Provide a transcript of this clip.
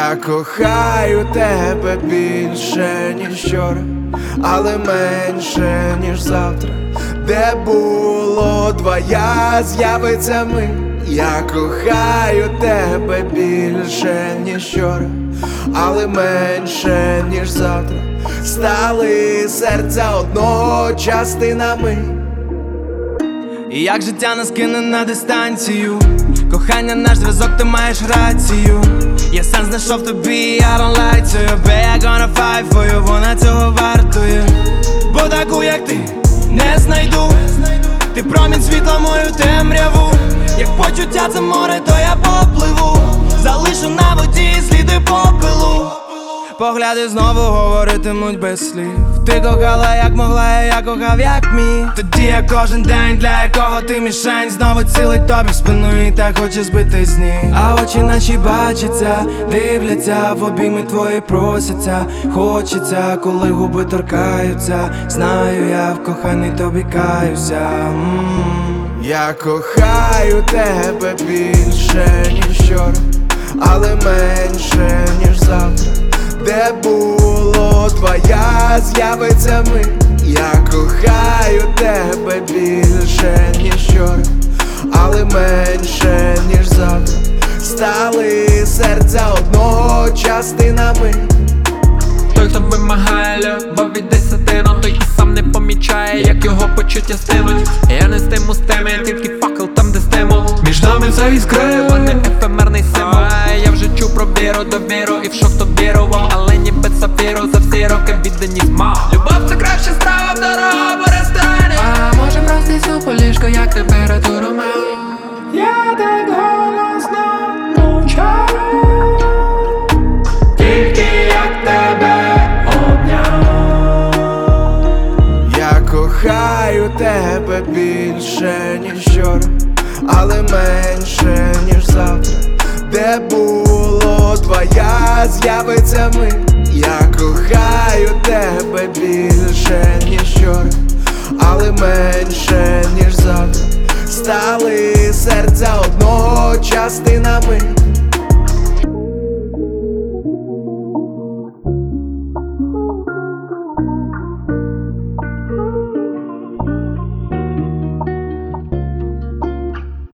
Я кохаю тебе більше, ніж вчора, але менше, ніж завтра. Де було двоя, з'явиться ми. Я кохаю тебе більше, ніж вчора, але менше, ніж завтра. Стали серця одного частинами. І як життя нас кине на дистанцію, кохання наш зв'язок, ти маєш рацію. Я сам знайшов тобі, I don't lie to you, babe, I gonna fight for you, вона цього вартує. Бо таку, як ти, не знайду. Ти промінь світла, мою темряву. Як почуття це море, то я попливу. Залишу на воді сліди попелу. Погляди знову говоритимуть без слів. Ти кохала як могла, я кохав як міг. Тоді я кожен день, для якого ти мішень, знову цілить тобі в спину і так хоче збити з ніг. А очі наші бачаться, дивляться, в обійми твої просяться. Хочеться, коли губи торкаються. Знаю, я в коханні тобі каюся. Я кохаю тебе більше, ніж вчора, але менше, ніж завтра. Де було твоя, з'явиться ми. Я кохаю тебе більше, ніж вчора, але менше, ніж завтра. Стали серця одного частинами. Той, хто вимагає любов від десятину, той і сам не помічає, як його почуття стинуть. Я не стиму з теми, тільки факел там, де стимул. Між нами це іскри, а не ефемерний символ. Я вже чув про віру, довіру і в що хто вірував, але ніби сапіру за всі роки відданість мав. Любов це краще страва в дорогому ресторані. А може простий суп у ліжко, як температуру мав. Я так голосно мовчав, тільки як тебе обняв. Я кохаю тебе більше, ніж вчора, але менше, ніж завтра. Де було твоя, з'явиться ми. Я кохаю тебе більше, ніж вчора, але менше, ніж завтра. Стали серця одного частинами.